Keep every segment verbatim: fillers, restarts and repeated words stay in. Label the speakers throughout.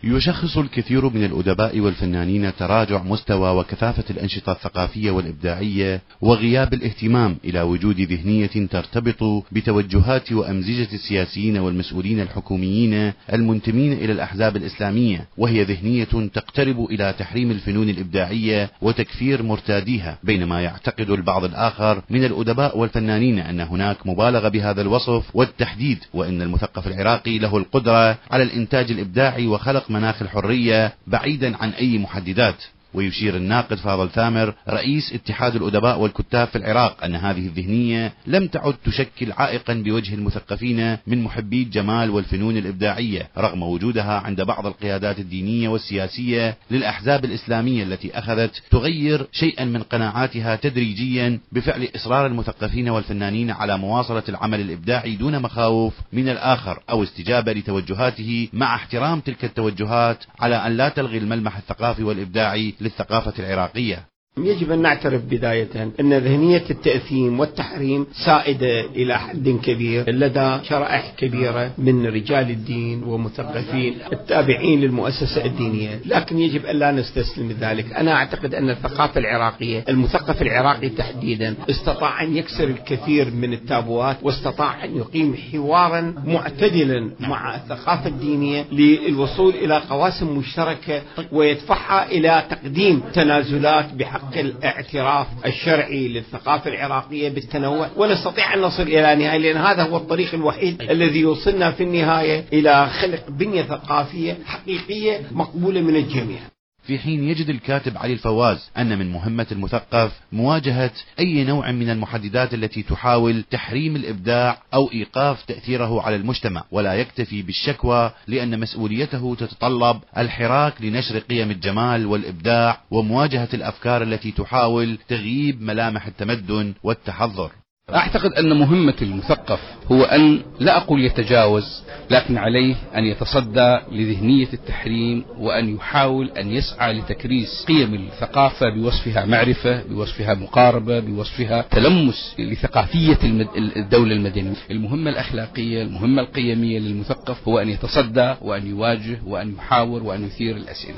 Speaker 1: يشخص الكثير من الأدباء والفنانين تراجع مستوى وكثافة الأنشطة الثقافية والإبداعية وغياب الاهتمام إلى وجود ذهنية ترتبط بتوجهات وأمزجة السياسيين والمسؤولين الحكوميين المنتمين إلى الأحزاب الإسلامية، وهي ذهنية تقترب إلى تحريم الفنون الإبداعية وتكفير مرتاديها، بينما يعتقد البعض الآخر من الأدباء والفنانين أن هناك مبالغة بهذا الوصف والتحديد، وأن المثقف العراقي له القدرة على الإنتاج الإبداعي وخلق مناخ الحرية بعيدا عن أي محددات. ويشير الناقد فاضل ثامر رئيس اتحاد الأدباء والكتاب في العراق أن هذه الذهنية لم تعد تشكل عائقا بوجه المثقفين من محبي الجمال والفنون الإبداعية، رغم وجودها عند بعض القيادات الدينية والسياسية للأحزاب الإسلامية التي أخذت تغير شيئا من قناعاتها تدريجيا بفعل إصرار المثقفين والفنانين على مواصلة العمل الإبداعي دون مخاوف من الآخر أو استجابة لتوجهاته، مع احترام تلك التوجهات على أن لا تلغي الملمح الثقافي والإبداعي للثقافة العراقية.
Speaker 2: يجب أن نعترف بداية أن ذهنية التأثيم والتحريم سائدة إلى حد كبير لدى شرائح كبيرة من رجال الدين ومثقفين التابعين للمؤسسة الدينية، لكن يجب أن لا نستسلم لذلك. أنا أعتقد أن الثقافة العراقية، المثقف العراقي تحديدا، استطاع أن يكسر الكثير من التابوات، واستطاع أن يقيم حوارا معتدلا مع الثقافة الدينية للوصول إلى قواسم مشتركة ويدفعها إلى تقديم تنازلات بحق الاعتراف الشرعي للثقافة العراقية بالتنوع، ونستطيع أن نصل إلى نهاية، لأن هذا هو الطريق الوحيد الذي يوصلنا في النهاية إلى خلق بنية ثقافية حقيقية مقبولة من الجميع.
Speaker 1: في حين يجد الكاتب علي الفواز أن من مهمة المثقف مواجهة أي نوع من المحددات التي تحاول تحريم الإبداع أو إيقاف تأثيره على المجتمع، ولا يكتفي بالشكوى، لأن مسؤوليته تتطلب الحراك لنشر قيم الجمال والإبداع ومواجهة الأفكار التي تحاول تغييب ملامح التمدن والتحضر.
Speaker 3: أعتقد أن مهمة المثقف هو أن لا أقول يتجاوز، لكن عليه أن يتصدى لذهنية التحريم، وأن يحاول أن يسعى لتكريس قيم الثقافة بوصفها معرفة، بوصفها مقاربة، بوصفها تلمس لثقافية الدولة المدنية. المهمة الأخلاقية، المهمة القيمية للمثقف هو أن يتصدى وأن يواجه وأن يحاور وأن يثير الأسئلة.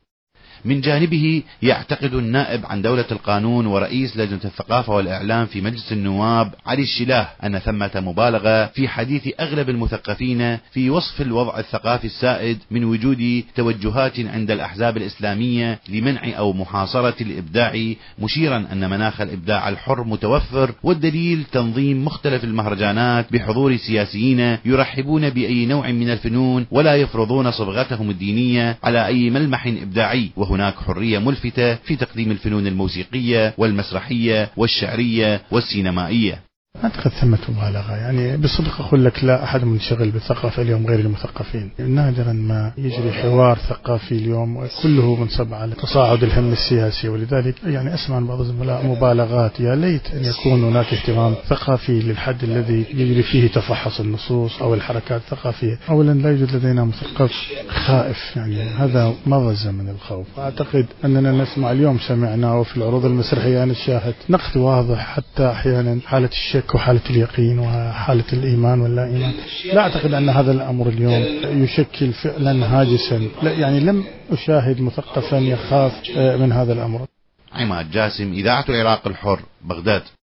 Speaker 1: من جانبه يعتقد النائب عن دولة القانون ورئيس لجنة الثقافة والإعلام في مجلس النواب علي الشلاه أن ثمة مبالغة في حديث أغلب المثقفين في وصف الوضع الثقافي السائد من وجود توجهات عند الأحزاب الإسلامية لمنع أو محاصرة الإبداع، مشيرا أن مناخ الإبداع الحر متوفر، والدليل تنظيم مختلف المهرجانات بحضور سياسيين يرحبون بأي نوع من الفنون ولا يفرضون صبغتهم الدينية على أي ملمح إبداعي، وهو هناك حرية ملفتة في تقديم الفنون الموسيقية والمسرحية والشعرية والسينمائية.
Speaker 4: أعتقد ثمة مبالغة، يعني بصدق أقول لك لا أحد منشغل بالثقافة اليوم غير المثقفين. نادرا ما يجري حوار ثقافي اليوم كله منصب على تصاعد الهم السياسي، ولذلك يعني أسمع بعض الزملاء مبالغات. يا ليت أن يكون هناك اهتمام ثقافي للحد الذي يجري فيه تفحص النصوص أو الحركات الثقافية. أولا لا يوجد لدينا مثقف خائف، يعني هذا مضج من الخوف. أعتقد أننا نسمع اليوم، سمعنا وفي العروض المسرحية نشاهد نقد واضح، حتى أحيانا حالة الشك وحالة اليقين وحالة الإيمان واللا إيمان. لا أعتقد أن هذا الأمر اليوم يشكل فعلا هاجسا، لا يعني لم أشاهد مثقفا يخاف من هذا الأمر.
Speaker 1: عماد جاسم، إذاعة العراق الحر، بغداد.